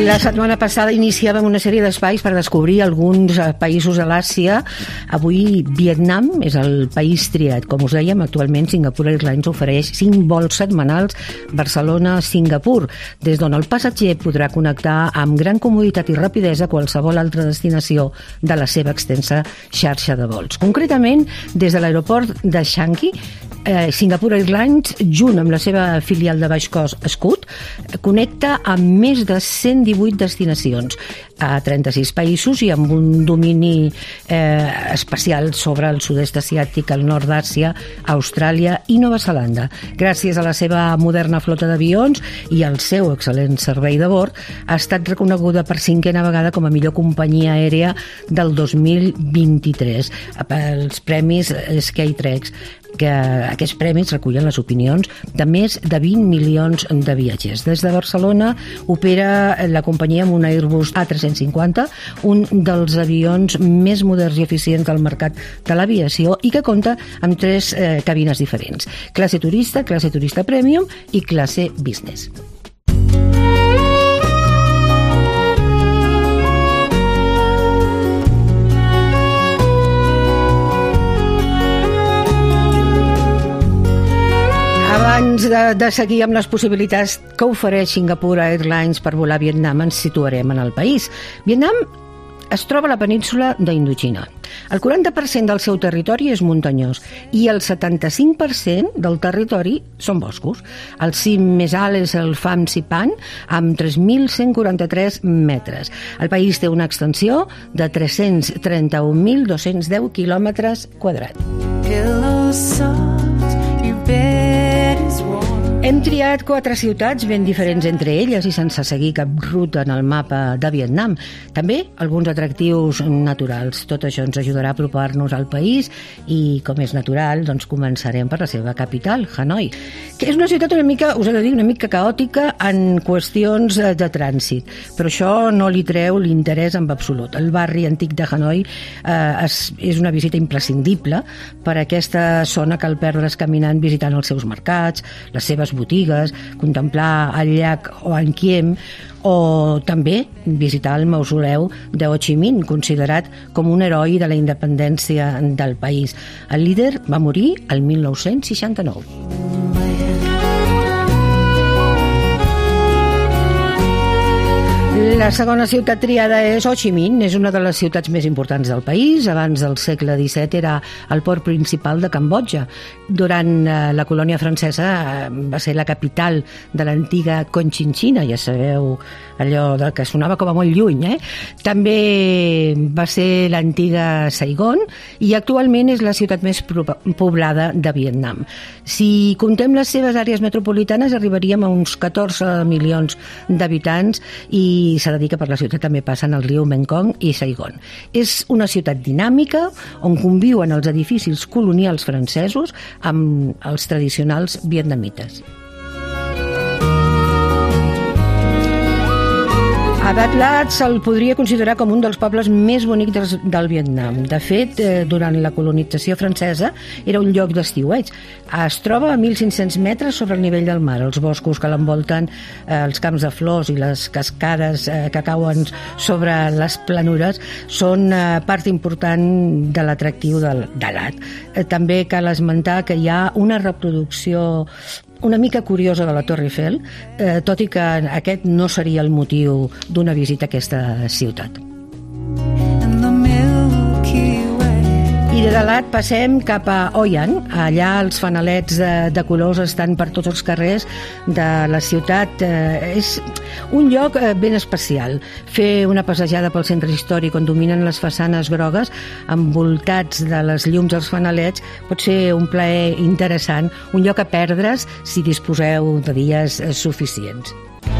La setmana passada iniciàvem una sèrie d'espais per descobrir alguns països a l'Àsia. Avui Vietnam és el país triat. Com us dèiem, actualment Singapore Airlines ofereix 5 vols setmanals Barcelona-Singapur, des d'on el passatger podrà connectar amb gran comoditat i rapidesa qualsevol altra destinació de la seva extensa xarxa de vols. Concretament, des de l'aeroport de Changi, Singapore Airlines, junt amb la seva filial de baix cost Scoot, connecta amb més de 118 destinacions a 36 països i amb un domini especial sobre el sud-est asiàtic, el nord d'Àsia, Austràlia i Nova Zelanda. Gràcies a la seva moderna flota d'avions i al seu excel·lent servei de bord, ha estat reconeguda per 5a vegada com a millor companyia aèria del 2023 pels premis Skytrax, que aquests premis recullen les opinions de més de 20 milions de viatgers. Des de Barcelona opera la companyia amb un Airbus A350, un dels avions més moderns i eficients del mercat de l'aviació i que compta amb 3 cabines diferents: classe turista premium i classe business. Abans de seguir amb les possibilitats que ofereix Singapore Airlines per volar a Vietnam, ens situarem en el país. Vietnam es troba a la península d'Indoxina. El 40% del seu territori és muntanyós i el 75% del territori són boscos. El cim més alt és el Pham Siphan, amb 3.143 metres. El país té una extensió de 331.210 quilòmetres quadrats. Hem triat 4 ciutats ben diferents entre elles i sense seguir cap ruta en el mapa de Vietnam. També alguns atractius naturals. Tot això ens ajudarà a apropar-nos al país i, com és natural, doncs començarem per la seva capital, Hanoi, que és una ciutat una mica, us he de dir, una mica caòtica en qüestions de trànsit, però això no li treu l'interès en absolut. El barri antic de Hanoi és una visita imprescindible. Per aquesta zona cal perdre's caminant visitant els seus mercats, les seves botigues, contemplar el llac Hoan Kiem o també visitar el mausoleu de Ho Chi Minh, considerat com un heroi de la independència del país. El líder va morir el 1969. La segona ciutat triada és Ho Chi Minh. És una de les ciutats més importants del país. Abans del segle XVII era el port principal de Cambodja. Durant la colònia francesa va ser la capital de l'antiga Cochinchina, ja sabeu, allò que sonava com a molt lluny. També va ser l'antiga Saigon i actualment és la ciutat més poblada de Vietnam. Si comptem les seves àrees metropolitanes arribaríem a uns 14 milions d'habitants i s'ha de dir que per la ciutat també passen el riu Mekong i Saigon. És una ciutat dinàmica on conviuen els edificis colonials francesos amb els tradicionals vietnamites. A Bat Lat se'l podria considerar com un dels pobles més bonics del Vietnam. De fet, durant la colonització francesa era un lloc d'estiueig. Es troba a 1.500 metres sobre el nivell del mar. Els boscos que l'envolten, els camps de flors i les cascades que cauen sobre les planures són part important de l'atractiu de Lat. També cal esmentar que hi ha una reproducció una mica curiosa de la Torre Eiffel, tot i que aquest no seria el motiu d'una visita a aquesta ciutat. I de Lat passem cap a Hoi An. Allà els fanalets de colors estan per tots els carrers de la ciutat. És un lloc ben especial. Fer una passejada pel centre històric on dominen les façanes grogues envoltats de les llums dels fanalets pot ser un plaer interessant, un lloc a perdre's si disposeu de dies suficients.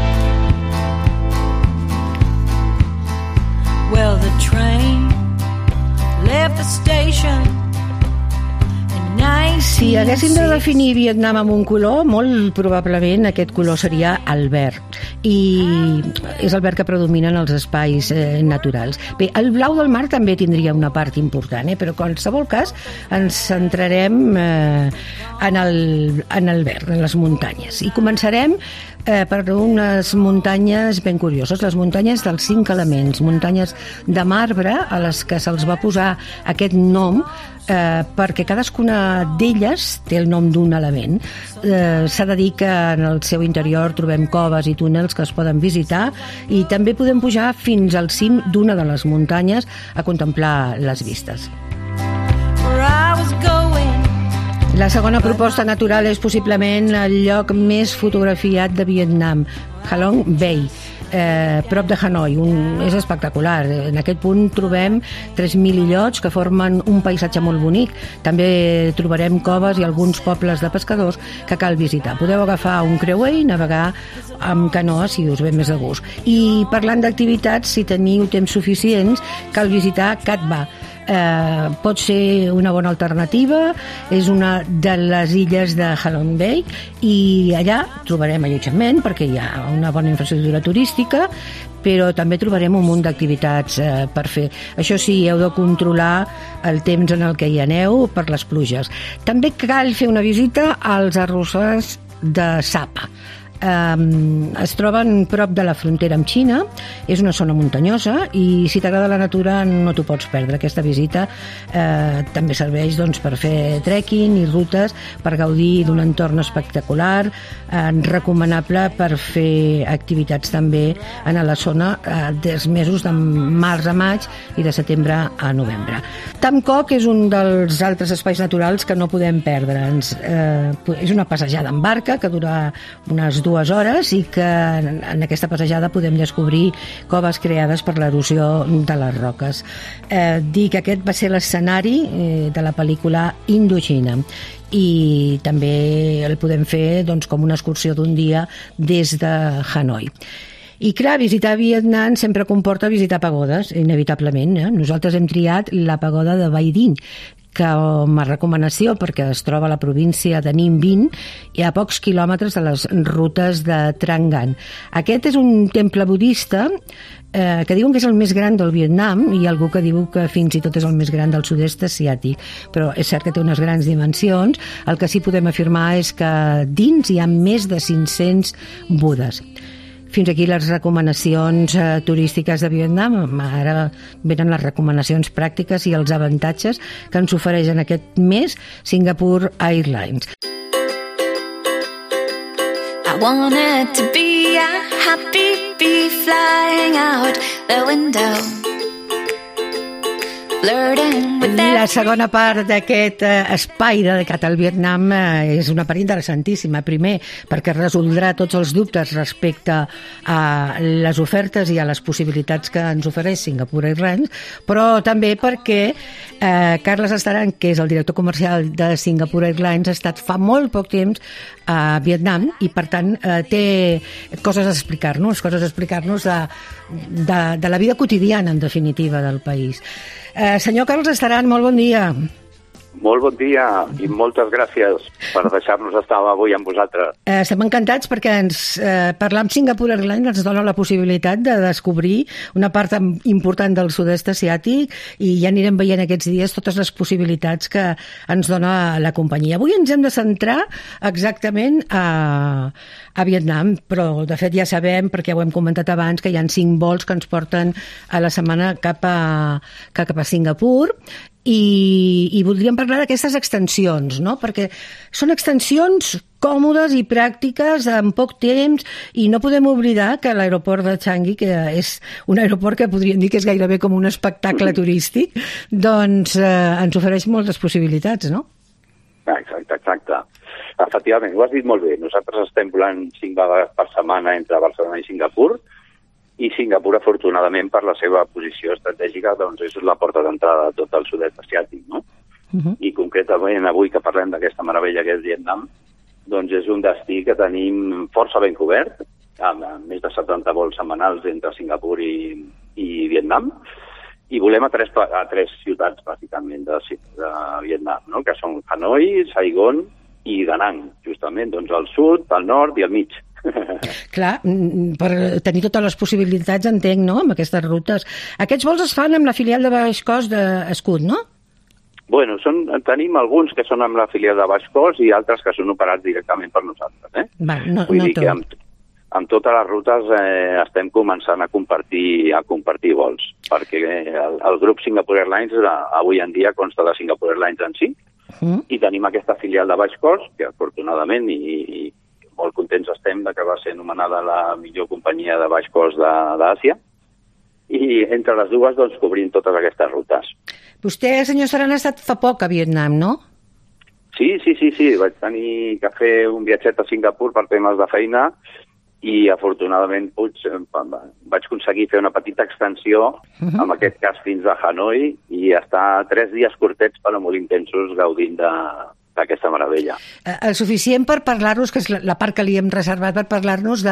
Well, the train left the station in 19 Si haguéssim de definir Vietnam amb un color, molt probablement aquest color seria el verd. I és el verd que predomina en els espais naturals. Bé, el blau del mar també tindria una part important, però en qualsevol cas ens centrarem en el verd, en les muntanyes. I començarem per unes muntanyes ben curioses, les muntanyes dels 5 elements, muntanyes de marbre a les que se'ls va posar aquest nom perquè cadascuna d'elles té el nom d'un element. S'ha de dir que en el seu interior trobem coves i túnels que es poden visitar i també podem pujar fins al cim d'una de les muntanyes a contemplar les vistes. La segona proposta natural és possiblement el lloc més fotografiat de Vietnam, Halong Bay, prop de Hanoi. És espectacular. En aquest punt trobem 3.000 illots que formen un paisatge molt bonic. També trobarem coves i alguns pobles de pescadors que cal visitar. Podeu agafar un creuer i navegar amb canoa si us ve més de gust. I parlant d'activitats, si teniu temps suficients, cal visitar Cat Ba. Pot ser una bona alternativa, és una de les illes de Halong Bay i allà trobarem allotjament perquè hi ha una bona infraestructura turística, però també trobarem un munt d'activitats per fer. Això sí, heu de controlar el temps en el que hi aneu per les pluges. També cal fer una visita als arrossars de Sapa. Es troben prop de la frontera amb Xina, és una zona muntanyosa i si t'agrada la natura no t'ho pots perdre. Aquesta visita també serveix per fer trekking i rutes per gaudir d'un entorn espectacular, recomanable per fer activitats també en la zona dels mesos de març a maig i de setembre a novembre. Tam Coc és un dels altres espais naturals que no podem perdre'ns. És una passejada en barca que dura unes 2 hores i que en aquesta passejada podem descobrir coves creades per l'erosió de les roques. Dir que aquest va ser l'escenari de la pel·lícula Indochina i també el podem fer com una excursió d'un dia des de Hanoi. I clar, visitar Vietnam sempre comporta visitar pagodes, inevitablement. Nosaltres hem triat la pagoda de Bay Dinh, com a recomanació perquè es troba a la província de Ninh Binh i a pocs quilòmetres de les rutes de Trang Ngan. Aquest és un temple budista que diuen que és el més gran del Vietnam i algú que diu que fins i tot és el més gran del sud-est asiàtic, però és cert que té unes grans dimensions. El que sí podem afirmar és que dins hi ha més de 500 budes. Fins aquí les recomanacions turístiques de Vietnam. Ara venen les recomanacions pràctiques i els avantatges que ens ofereix en aquest mes Singapore Airlines. I wanted to be a happy bee flying out the window. La segona part d'aquest espai dedicat al Vietnam és una part interessantíssima. Primer, perquè resoldrà tots els dubtes respecte a les ofertes i a les possibilitats que ens ofereix Singapore Airlines, però també perquè Carles Estaran, que és el director comercial de Singapore Airlines, ha estat fa molt poc temps a Vietnam i, per tant, té coses a explicar-nos, de la vida quotidiana, en definitiva, del país. Senyor Carles Estaran, molt bon dia. Molt bon dia i moltes gràcies per deixar-nos estar avui amb vosaltres. Estem encantats perquè parlar amb Singapore Airlines ens dona la possibilitat de descobrir una part important del sud-est asiàtic i ja anirem veient aquests dies totes les possibilitats que ens dona la companyia. Avui ens hem de centrar exactament a Vietnam, però de fet ja sabem, perquè ho hem comentat abans, que hi ha 5 vols que ens porten a la setmana cap a Singapur. I voldríem parlar d'aquestes extensions, no? Perquè són extensions còmodes i pràctiques en poc temps i no podem oblidar que l'aeroport de Changi, que és un aeroport que podríem dir que és gairebé com un espectacle turístic, doncs ens ofereix moltes possibilitats, no? Exacte. Efectivament, ho has dit molt bé. Nosaltres estem volant 5 vegades per setmana entre Barcelona i Singapur, i Singapur, afortunadament, per la seva posició estratègica, doncs és la porta d'entrada de tot el sud-est asiàtic, no? I concretament, avui que parlem d'aquesta meravella que és Vietnam, doncs és un destí que tenim força ben cobert, amb més de 70 vols setmanals entre Singapur i Vietnam, i volem a tres ciutats, bàsicament, de Vietnam, no? Que són Hanoi, Saigon i Da Nang, justament, doncs al sud, al nord i al mig. Clar, per tenir totes les possibilitats, entenc, no?, amb aquestes rutes. Aquests vols es fan amb la filial de Baix Cost d'Scoot, no? Bueno, tenim alguns que són amb la filial de Baix Cost i altres que són operats directament per nosaltres. Vull dir que amb totes les rutes estem començant a compartir vols, perquè el grup Singapore Airlines avui en dia consta de Singapore Airlines en si, i tenim aquesta filial de Baix Cost, que afortunadament i molt contents estem que va ser anomenada la millor companyia de baix cost d'Àsia, i entre les dues doncs cobrim totes aquestes rutes. Vostè, senyor Saran, ha estat fa poc a Vietnam, no? Sí, vaig tenir que fer un viatget a Singapur per temes de feina i afortunadament vaig aconseguir fer una petita extensió, en aquest cas fins a Hanoi, i estar 3 dies curtets però molt intensos gaudint d'aquesta meravella. El suficient per parlar-nos, que és la part que li hem reservat, per parlar-nos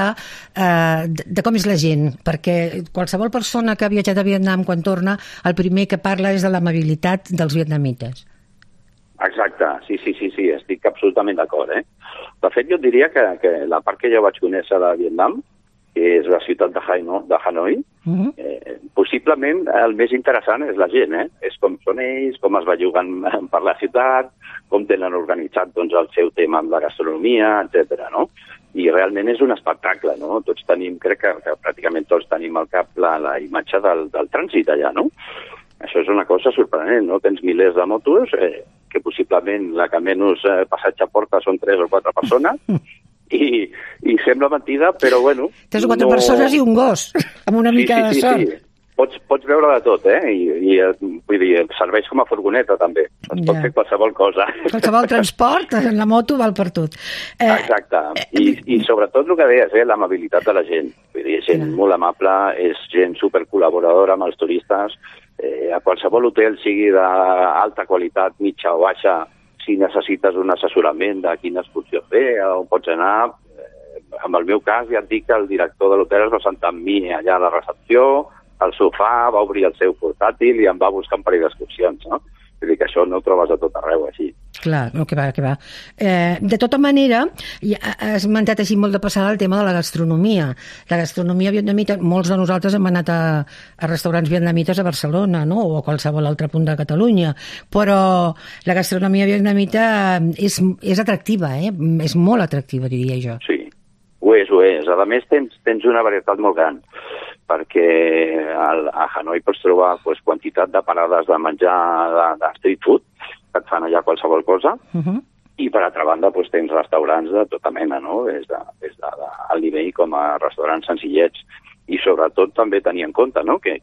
de com és la gent, perquè qualsevol persona que ha viatjat a Vietnam quan torna, el primer que parla és de l'amabilitat dels vietnamites. Exacte, sí, estic absolutament d'acord. De fet, jo et diria que la part que jo vaig conèixer de Vietnam, que és la ciutat de Hanoi, possiblement el més interessant és la gent, és com són ells, com es belluguen per la ciutat, com tenen organitzat doncs, el seu tema amb la gastronomia, etc. No? I realment és un espectacle, no? Tots tenim, crec que pràcticament tots tenim al cap la imatge del trànsit allà, no? Això és una cosa sorprenent, no? Tens milers de motos, que possiblement la que menys passatge porta són 3 o 4 persones, i sembla mentida, però bueno... 3 o 4 persones i un gos, amb una mica de sort. Sí. Pots veure de tot, I vull dir, serveix com a furgoneta, també. Es pot fer qualsevol cosa. Qualsevol transport, en la moto val per tot. Exacte. I sobretot el que deies, l'amabilitat de la gent. Vull dir, gent molt amable, és gent supercol·laboradora amb els turistes. A qualsevol hotel, sigui d'alta qualitat, mitja o baixa, si necessites un assessorament de quina excursió fer, on pots anar. En el meu cas, ja et dic que el director de l'hotel es va sentar amb mi allà a la recepció, al sofà, va obrir el seu portàtil i em va buscar un parell d'excursions, no? Vull dir que això no ho trobes a tot arreu, així. Clar, no, que va. De tota manera, has esmentat així molt de passada el tema de la gastronomia. La gastronomia vietnamita, molts de nosaltres hem anat a restaurants vietnamites a Barcelona, no? O a qualsevol altre punt de Catalunya, però la gastronomia vietnamita és atractiva, és molt atractiva, diria jo. Sí, ho és. A més, tens una varietat molt gran, perquè a Hanoi pots trobar quantitat de parades de menjar de street food, que et fan allà qualsevol cosa, i per altra banda tens restaurants de tota mena, no? Des d'alt nivell com a restaurants senzillets, i sobretot també tenir en compte, no? Que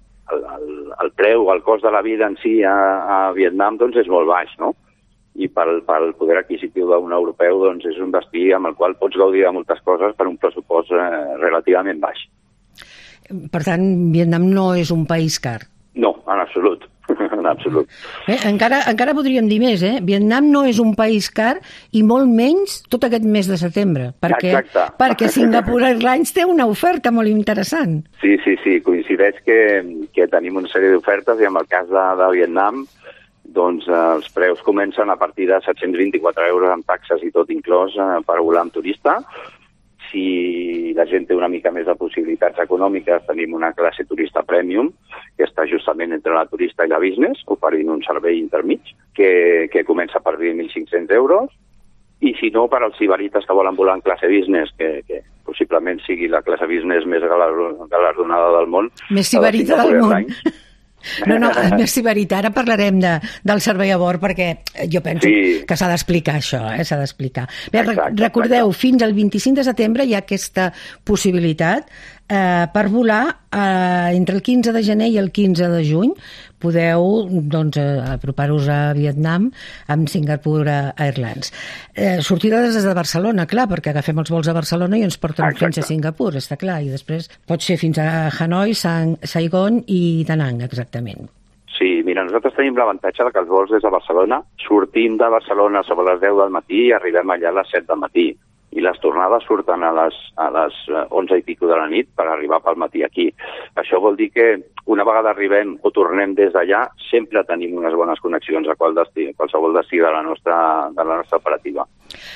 el preu, el cost de la vida en si a Vietnam doncs és molt baix, no? I pel poder adquisitiu d'un europeu doncs és un destí amb el qual pots gaudir de moltes coses per un pressupost relativament baix. Per tant, Vietnam no és un país car. No, en absolut. En absolut. Encara podríem dir més, Vietnam no és un país car i molt menys tot aquest mes de setembre, perquè Singapore Airlines té una oferta molt interessant. Sí, coincideix que tenim una sèrie d'ofertes i en el cas de Vietnam doncs els preus comencen a partir de 724 euros amb taxes i tot inclòs per volar amb turista. Si la gent té una mica més de possibilitats econòmiques, tenim una classe turista premium, que està justament entre la turista i la business, oferint un servei intermig, que comença a partir de 1.500 euros. I si no, per als sibarites que volen volar en classe business, que possiblement sigui la classe business més galardonada del món. Més sibarita del món. No, més sibarita. Ara parlarem del servei a bord, perquè jo penso que s'ha d'explicar això, s'ha d'explicar. Recordeu, fins al 25 de setembre hi ha aquesta possibilitat per volar entre el 15 de gener i el 15 de juny. Podeu apropar-vos a Vietnam amb Singapore Airlines. Sortida des de Barcelona, clar, perquè agafem els vols a Barcelona i ens porten fins a Singapur, està clar, i després pot ser fins a Hanoi, Saigon i Da Nang, exactament. Sí, mira, nosaltres tenim l'avantatge que els vols des de Barcelona sortim de Barcelona sobre les 10 del matí i arribem allà a les 7 del matí. i les tornades surten a les 11 i pico de la nit per arribar pel matí aquí. Això vol dir que una vegada arribem o tornem des d'allà, sempre tenim unes bones connexions a qualsevol destí de la nostra operativa.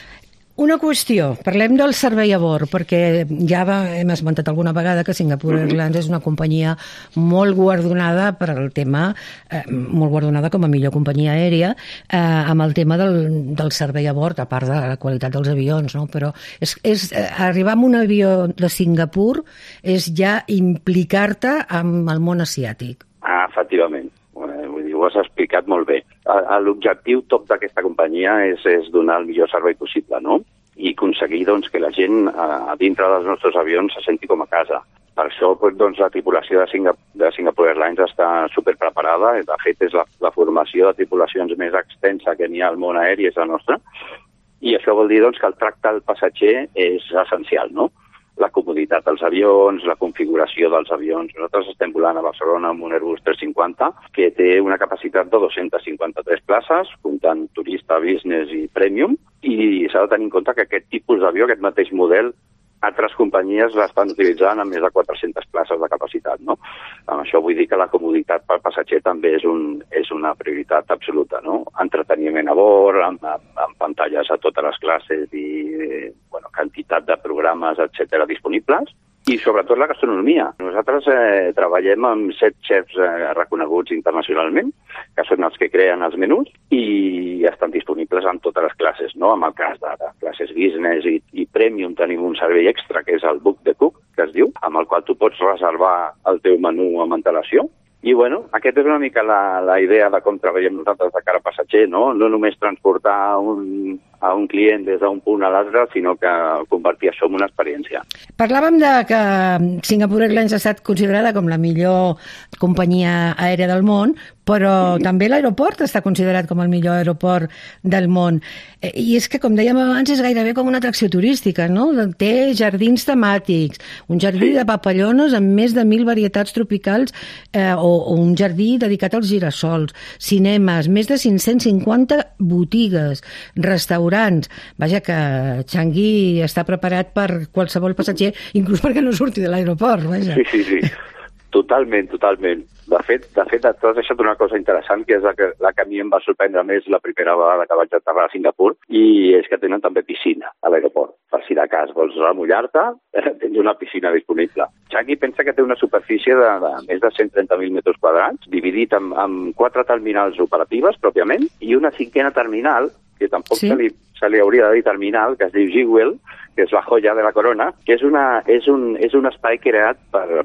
Una qüestió, parlem del servei a bord, perquè ja hem esmentat alguna vegada que Singapore Airlines és una companyia molt guardonada per al tema, molt guardonada com a millor companyia aèria, amb el tema del servei a bord, a part de la qualitat dels avions, no? Però arribar amb un avió de Singapur és ja implicar-te amb el món asiàtic. Efectivament. Ho has explicat molt bé. L'objectiu top d'aquesta companyia és donar el millor servei possible, no? I aconseguir que la gent a dintre dels nostres avions se senti com a casa. Per això la tripulació de Singapore Airlines està superpreparada. De fet, és la formació de tripulacions més extensa que n'hi ha al món aeri, és la nostra. I això vol dir que el tracte al passatger és essencial, no? La comoditat dels avions, la configuració dels avions. Nosaltres estem volant a Barcelona amb un Airbus 350 que té una capacitat de 253 places, comptant turista, business i premium, i s'ha de tenir en compte que aquest tipus d'avió, aquest mateix model, altres companyies l'estan utilitzant amb més de 400 places de capacitat, no? Amb això vull dir que la comoditat pel passatger també és una prioritat absoluta, no? Entreteniment a bord, amb pantalles a totes les classes i quantitat de programes, etc. disponibles. I sobretot la gastronomia. Nosaltres treballem amb 7 xefs reconeguts internacionalment, que són els que creen els menús, i estan disponibles en totes les classes, no? En el cas de classes business i premium tenim un servei extra, que és el Book the Cook, que es diu, amb el qual tu pots reservar el teu menú amb antelació. I, aquesta és una mica la idea de com treballem nosaltres de cara a passatger, no? No només transportar a un client des d'un punt a l'altre, sinó que convertir això en una experiència. Parlàvem de que Singapore Airlines ha estat considerada com la millor companyia aèria del món, però també l'aeroport està considerat com el millor aeroport del món. I és que, com dèiem abans, és gairebé com una atracció turística, no? Té jardins temàtics, un jardí de papallones amb més de 1.000 varietats tropicals o un jardí dedicat als girassols, cinemes, més de 550 botigues, restaurants. Vaja, que Changi està preparat per qualsevol passatger, inclús perquè no surti de l'aeroport. Vaja. Sí. Totalment. De fet, t'has deixat una cosa interessant, que és la que a mi em va sorprendre més la primera vegada que vaig aterrar a Singapur, i és que tenen també piscina a l'aeroport. Per si de cas vols remullar-te, tens una piscina disponible. Changi pensa que té una superfície de més de 130.000 metres quadrats, dividit en 4 terminals operatives, pròpiament, i una 5a terminal, que tampoc se li hauria de dir terminal, que es diu Jewel, que és la joia de la corona, que és un espai creat per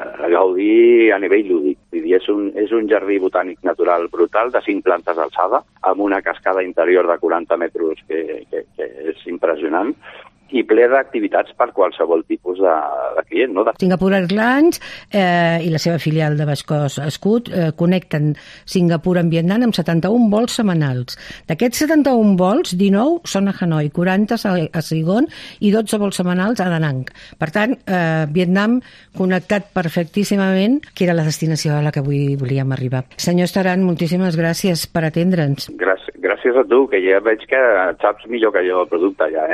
gaudir a nivell lúdic. És un jardí botànic natural brutal de 5 plantes d'alçada, amb una cascada interior de 40 metres que és impressionant, i ple d'activitats per qualsevol tipus de client, no? Singapore Airlines i la seva filial de Baix Coast Scoot connecten Singapur amb Vietnam amb 71 vols setmanals. D'aquests 71 vols, 19 són a Hanoi, 40 a Saigon i 12 vols setmanals a Da Nang. Per tant, Vietnam connectat perfectíssimament, que era la destinació a la que avui volíem arribar. Senyor Estaran, moltíssimes gràcies per atendre'ns. Gràcies a tu, que ja veig que saps millor que jo el producte ja,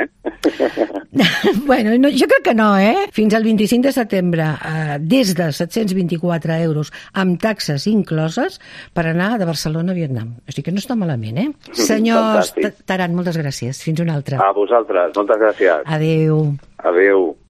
Bueno, jo crec que no, Fins al 25 de setembre, des de 724 euros, amb taxes incloses, per anar de Barcelona a Vietnam. O sigui que no està malament, Senyor Taran, moltes gràcies. Fins una altra. A vosaltres, moltes gràcies. Adéu. Adéu.